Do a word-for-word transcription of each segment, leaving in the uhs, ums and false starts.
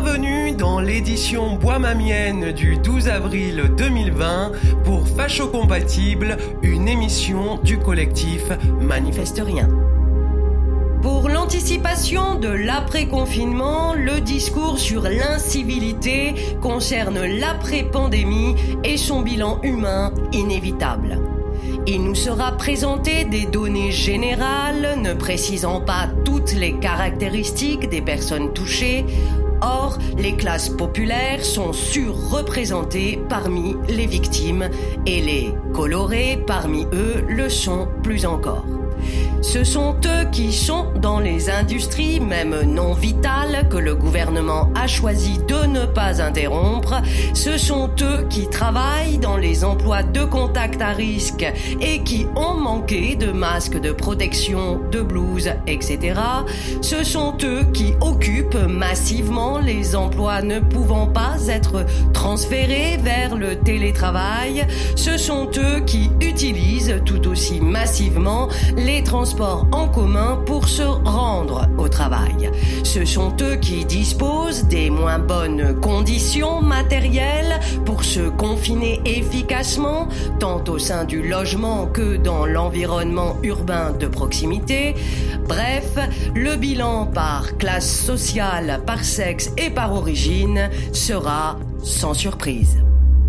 Bienvenue dans l'édition bois-mamienne du douze avril deux mille vingt pour Facho Compatible, une émission du collectif Manifeste Rien. Pour l'anticipation de l'après-confinement, le discours sur l'incivilité concerne l'après-pandémie et son bilan humain inévitable. Il nous sera présenté des données générales ne précisant pas toutes les caractéristiques des personnes touchées. Or, les classes populaires sont surreprésentées parmi les victimes et les colorés parmi eux le sont plus encore. Ce sont eux qui sont dans les industries, même non vitales, que le gouvernement a choisi de ne pas interrompre. Ce sont eux qui travaillent dans les emplois de contact à risque et qui ont manqué de masques de protection, de blouses, et cetera. Ce sont eux qui occupent massivement les emplois ne pouvant pas être transférés vers le télétravail. Ce sont eux qui utilisent tout aussi massivement les transports en commun pour se rendre au travail. Ce sont eux qui disposent des moins bonnes conditions matérielles pour se confiner efficacement, tant au sein du logement que dans l'environnement urbain de proximité. Bref, le bilan par classe sociale, par sexe et par origine sera sans surprise.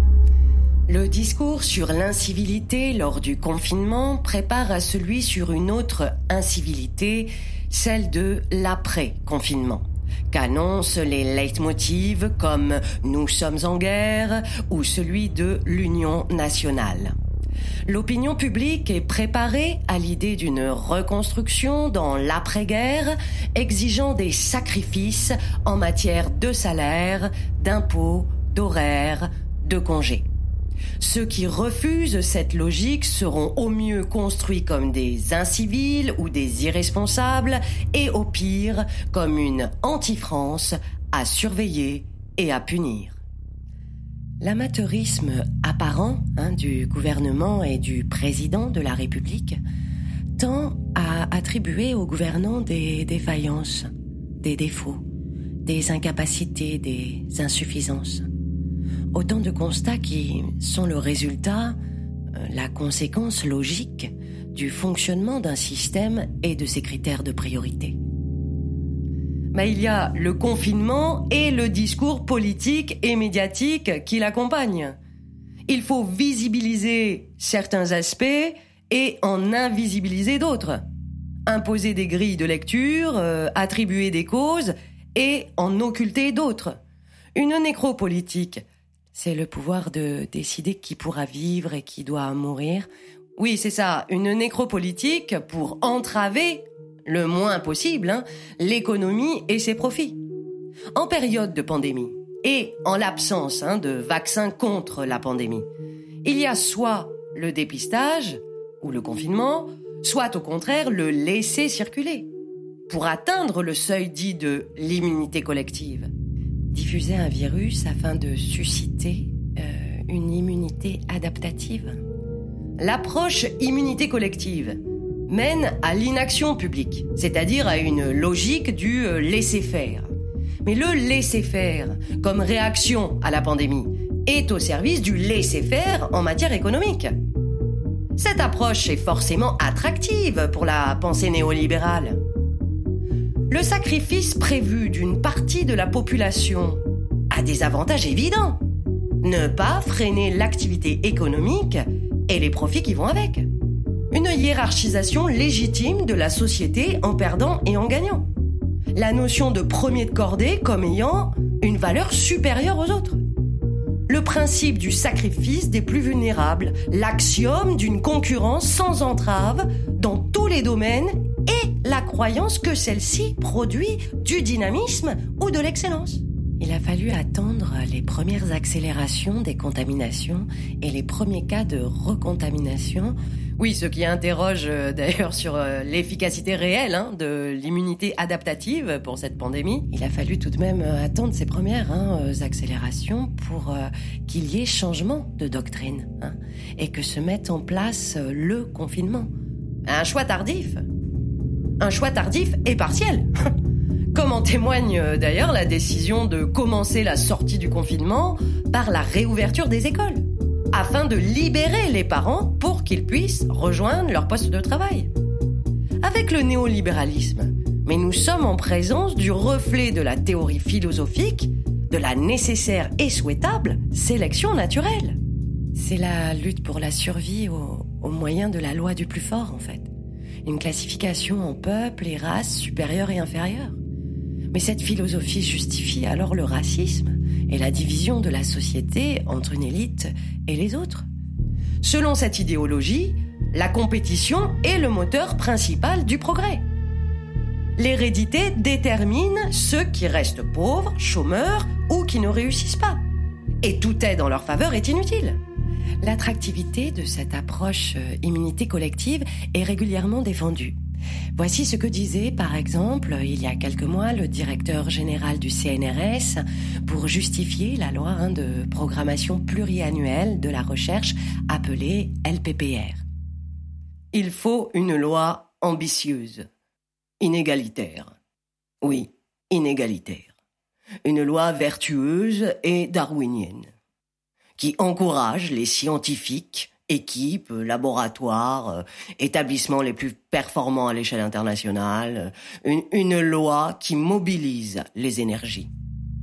Le discours sur l'incivilité lors du confinement prépare à celui sur une autre incivilité, celle de l'après-confinement, qu'annoncent les leitmotivs comme « Nous sommes en guerre » ou celui de l'Union nationale. L'opinion publique est préparée à l'idée d'une reconstruction dans l'après-guerre, exigeant des sacrifices en matière de salaire, d'impôts, d'horaires, de congés. Ceux qui refusent cette logique seront au mieux construits comme des incivils ou des irresponsables et au pire comme une anti-France à surveiller et à punir. L'amateurisme apparent hein, du gouvernement et du président de la République tend à attribuer aux gouvernants des défaillances, des défauts, des incapacités, des insuffisances. Autant de constats qui sont le résultat, la conséquence logique du fonctionnement d'un système et de ses critères de priorité. Mais il y a le confinement et le discours politique et médiatique qui l'accompagnent. Il faut visibiliser certains aspects et en invisibiliser d'autres. Imposer des grilles de lecture, euh, attribuer des causes et en occulter d'autres. Une nécropolitique, c'est le pouvoir de décider qui pourra vivre et qui doit mourir. Oui, c'est ça, une nécropolitique pour entraver le moins possible hein, l'économie et ses profits. En période de pandémie et en l'absence hein, de vaccins contre la pandémie, il y a soit le dépistage ou le confinement, soit au contraire le laisser circuler pour atteindre le seuil dit de l'immunité collective. Diffuser un virus afin de susciter euh, une immunité adaptative. L'approche immunité collective mène à l'inaction publique, c'est-à-dire à une logique du euh, laisser-faire. Mais le laisser-faire, comme réaction à la pandémie, est au service du laisser-faire en matière économique. Cette approche est forcément attractive pour la pensée néolibérale. Le sacrifice prévu d'une partie de la population a des avantages évidents. Ne pas freiner l'activité économique et les profits qui vont avec. Une hiérarchisation légitime de la société en perdant et en gagnant. La notion de premier de cordée comme ayant une valeur supérieure aux autres. Le principe du sacrifice des plus vulnérables, l'axiome d'une concurrence sans entrave dans tous les domaines et la croyance que celle-ci produit du dynamisme ou de l'excellence. Il a fallu attendre les premières accélérations des contaminations et les premiers cas de recontamination. Oui, ce qui interroge euh, d'ailleurs sur euh, l'efficacité réelle hein, de l'immunité adaptative pour cette pandémie. Il a fallu tout de même euh, attendre ces premières hein, euh, accélérations pour euh, qu'il y ait changement de doctrine hein, et que se mette en place euh, le confinement. Un choix tardif. Un choix tardif et partiel. Comment témoigne d'ailleurs la décision de commencer la sortie du confinement par la réouverture des écoles, afin de libérer les parents pour qu'ils puissent rejoindre leur poste de travail. Avec le néolibéralisme, mais nous sommes en présence du reflet de la théorie philosophique de la nécessaire et souhaitable sélection naturelle. C'est la lutte pour la survie au, au moyen de la loi du plus fort, en fait. Une classification en peuples et races supérieures et inférieures. Mais cette philosophie justifie alors le racisme et la division de la société entre une élite et les autres. Selon cette idéologie, la compétition est le moteur principal du progrès. L'hérédité détermine ceux qui restent pauvres, chômeurs ou qui ne réussissent pas. Et tout est dans leur faveur est inutile. L'attractivité de cette approche immunité collective est régulièrement défendue. Voici ce que disait, par exemple, il y a quelques mois, le directeur général du C N R S pour justifier la loi hein, de programmation pluriannuelle de la recherche appelée L P P R. Il faut une loi ambitieuse, inégalitaire. Oui, inégalitaire. Une loi vertueuse et darwinienne, qui encourage les scientifiques, équipes, laboratoires, établissements les plus performants à l'échelle internationale, une, une loi qui mobilise les énergies.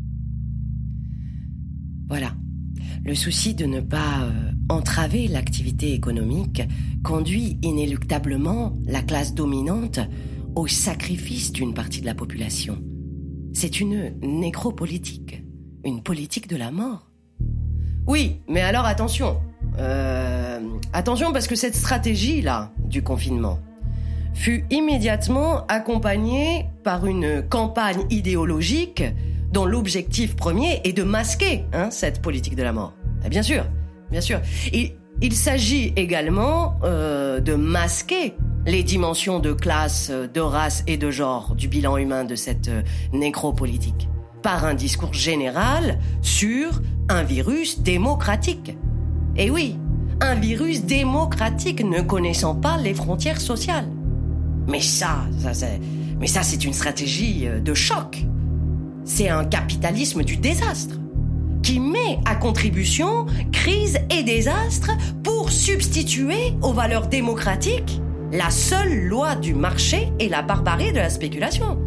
Voilà. Le souci de ne pas euh, entraver l'activité économique conduit inéluctablement la classe dominante au sacrifice d'une partie de la population. C'est une nécropolitique, une politique de la mort. Oui, mais alors attention. Euh, attention parce que cette stratégie-là du confinement fut immédiatement accompagnée par une campagne idéologique dont l'objectif premier est de masquer hein, cette politique de la mort. Et bien sûr, bien sûr. Il, il s'agit également euh, de masquer les dimensions de classe, de race et de genre du bilan humain de cette euh, nécropolitique par un discours général sur un virus démocratique. Et oui, un virus démocratique ne connaissant pas les frontières sociales. Mais ça, ça c'est, mais ça c'est une stratégie de choc. C'est un capitalisme du désastre qui met à contribution crise et désastre pour substituer aux valeurs démocratiques la seule loi du marché et la barbarie de la spéculation.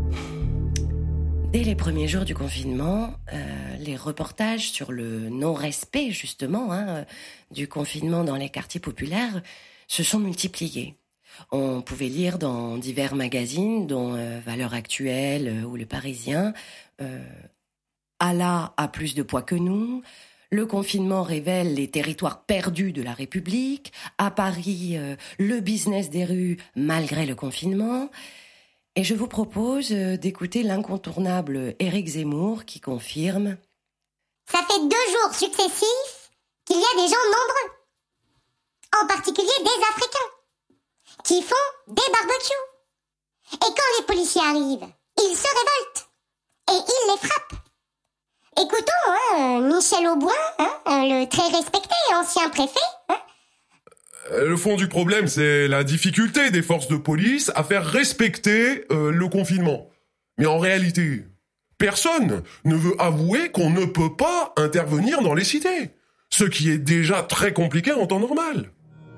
Dès les premiers jours du confinement, euh, les reportages sur le non-respect, justement, hein, du confinement dans les quartiers populaires se sont multipliés. On pouvait lire dans divers magazines, dont euh, Valeurs Actuelles euh, ou Le Parisien, euh, « Allah a plus de poids que nous », le confinement révèle les territoires perdus de la République, à Paris, euh, le business des rues malgré le confinement. Et je vous propose d'écouter l'incontournable Éric Zemmour qui confirme « Ça fait deux jours successifs qu'il y a des gens nombreux, en particulier des Africains, qui font des barbecues. Et quand les policiers arrivent, ils se révoltent et ils les frappent. Écoutons hein, Michel Auboin, hein, le très respecté ancien préfet, hein. Le fond du problème, c'est la difficulté des forces de police à faire respecter euh, le confinement. Mais en réalité, personne ne veut avouer qu'on ne peut pas intervenir dans les cités, ce qui est déjà très compliqué en temps normal.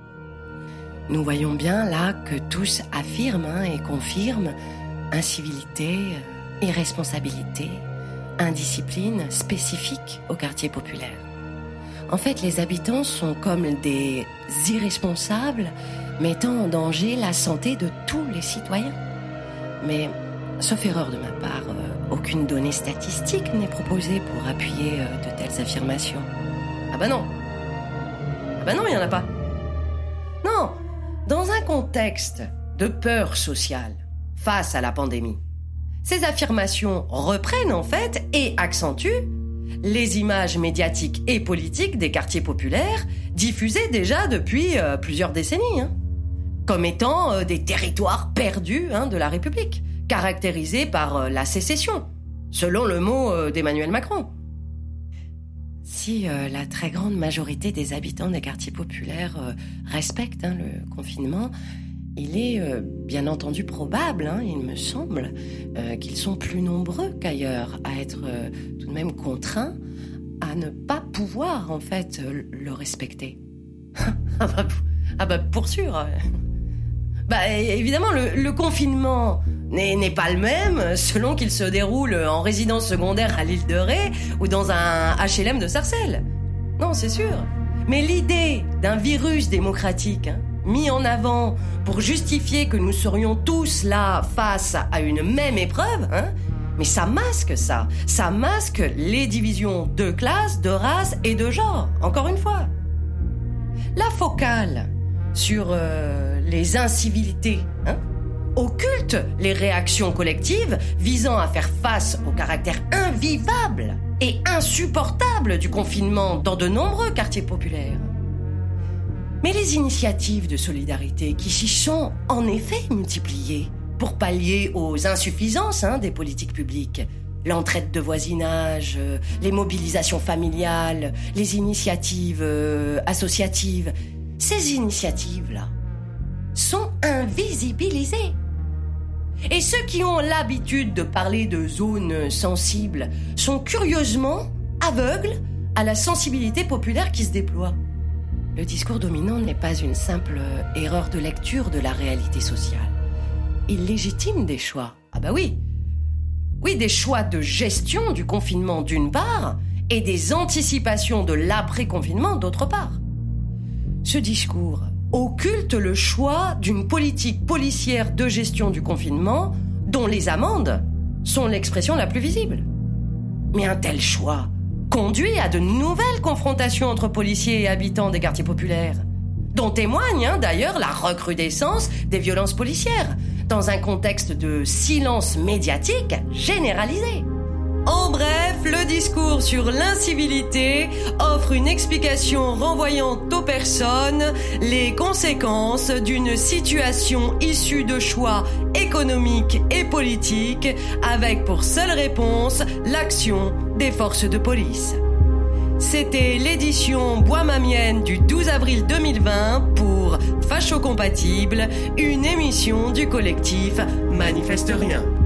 Nous voyons bien là que tous affirment hein, et confirment incivilité, irresponsabilité, indiscipline spécifique aux quartiers populaires. En fait, les habitants sont comme des irresponsables, mettant en danger la santé de tous les citoyens. Mais, sauf erreur de ma part, euh, aucune donnée statistique n'est proposée pour appuyer euh, de telles affirmations. Ah bah non. Ah bah non, il n'y en a pas. Non, dans un contexte de peur sociale face à la pandémie, ces affirmations reprennent en fait et accentuent les images médiatiques et politiques des quartiers populaires diffusées déjà depuis euh, plusieurs décennies, hein, comme étant euh, des territoires perdus hein, de la République, caractérisés par euh, la sécession, selon le mot euh, d'Emmanuel Macron. Si euh, la très grande majorité des habitants des quartiers populaires euh, respectent hein, le confinement, Il est euh, bien entendu probable, hein, il me semble, euh, qu'ils sont plus nombreux qu'ailleurs à être euh, tout de même contraints à ne pas pouvoir, en fait, euh, le respecter. ah, bah, ah bah, pour sûr. Bah, évidemment, le, le confinement n'est, n'est pas le même selon qu'il se déroule en résidence secondaire à l'île de Ré ou dans un H L M de Sarcelles. Non, c'est sûr. Mais l'idée d'un virus démocratique, hein, mis en avant pour justifier que nous serions tous là face à une même épreuve, hein, mais ça masque ça. Ça masque les divisions de classe, de race et de genre, encore une fois. La focale sur euh, les incivilités, hein, occulte les réactions collectives visant à faire face au caractère invivable et insupportable du confinement dans de nombreux quartiers populaires. Mais les initiatives de solidarité qui s'y sont en effet multipliées pour pallier aux insuffisances hein, des politiques publiques, l'entraide de voisinage, euh, les mobilisations familiales, les initiatives euh, associatives, ces initiatives-là sont invisibilisées. Et ceux qui ont l'habitude de parler de zones sensibles sont curieusement aveugles à la sensibilité populaire qui se déploie. Le discours dominant n'est pas une simple erreur de lecture de la réalité sociale. Il légitime des choix. Ah bah oui. Oui, des choix de gestion du confinement d'une part et des anticipations de l'après-confinement d'autre part. Ce discours occulte le choix d'une politique policière de gestion du confinement dont les amendes sont l'expression la plus visible. Mais un tel choix conduit à de nouvelles confrontations entre policiers et habitants des quartiers populaires, dont témoigne hein, d'ailleurs la recrudescence des violences policières, dans un contexte de silence médiatique généralisé. En bref, le discours sur l'incivilité offre une explication renvoyant aux personnes les conséquences d'une situation issue de choix économiques et politiques, avec pour seule réponse l'action des forces de police. C'était l'édition Bois-Mamienne du douze avril deux mille vingt pour Facho Compatible, une émission du collectif Manifeste Rien.